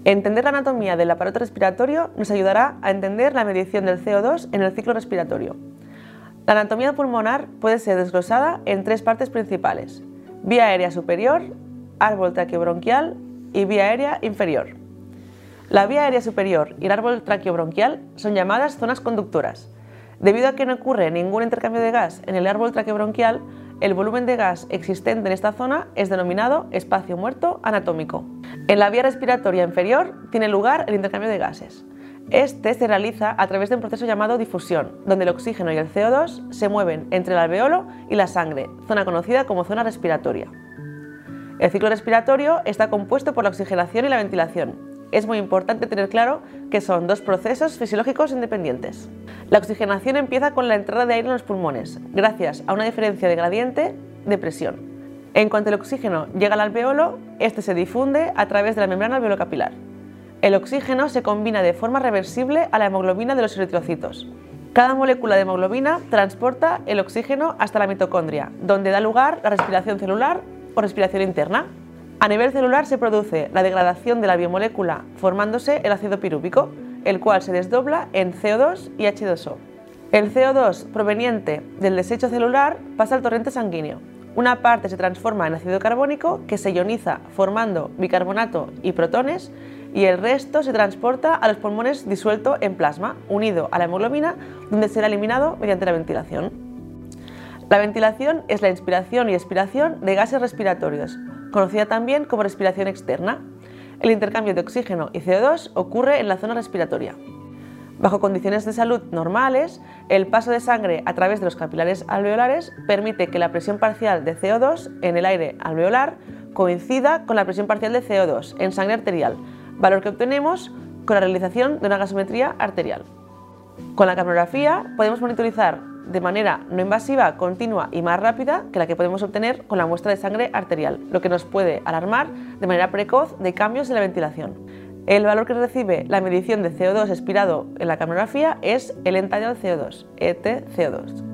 Entender la anatomía del aparato respiratorio nos ayudará a entender la medición del CO2 en el ciclo respiratorio. La anatomía pulmonar puede ser desglosada en tres partes principales: vía aérea superior, árbol traqueobronquial y vía aérea inferior. La vía aérea superior y el árbol traqueobronquial son llamadas zonas conductoras. Debido a que no ocurre ningún intercambio de gas en el árbol traqueobronquial, el volumen de gas existente en esta zona es denominado espacio muerto anatómico. En la vía respiratoria inferior tiene lugar el intercambio de gases. Este se realiza a través de un proceso llamado difusión, donde el oxígeno y el CO2 se mueven entre el alveolo y la sangre, zona conocida como zona respiratoria. El ciclo respiratorio está compuesto por la oxigenación y la ventilación. Es muy importante tener claro que son dos procesos fisiológicos independientes. La oxigenación empieza con la entrada de aire en los pulmones, gracias a una diferencia de gradiente de presión. En cuanto el oxígeno llega al alveolo, este se difunde a través de la membrana alveolocapilar. El oxígeno se combina de forma reversible a la hemoglobina de los eritrocitos. Cada molécula de hemoglobina transporta el oxígeno hasta la mitocondria, donde da lugar la respiración celular o respiración interna. A nivel celular se produce la degradación de la biomolécula formándose el ácido pirúvico, el cual se desdobla en CO2 y H2O. El CO2 proveniente del desecho celular pasa al torrente sanguíneo. Una parte se transforma en ácido carbónico que se ioniza formando bicarbonato y protones, y el resto se transporta a los pulmones disuelto en plasma, unido a la hemoglobina, donde será eliminado mediante la ventilación. La ventilación es la inspiración y expiración de gases respiratorios, conocida también como respiración externa. El intercambio de oxígeno y CO2 ocurre en la zona respiratoria. Bajo condiciones de salud normales, el paso de sangre a través de los capilares alveolares permite que la presión parcial de CO2 en el aire alveolar coincida con la presión parcial de CO2 en sangre arterial, valor que obtenemos con la realización de una gasometría arterial. Con la capnografía podemos monitorizar de manera no invasiva, continua y más rápida que la que podemos obtener con la muestra de sangre arterial, lo que nos puede alarmar de manera precoz de cambios en la ventilación. El valor que recibe la medición de CO2 expirado en la capnografía es el end-tidal CO2, ETCO2.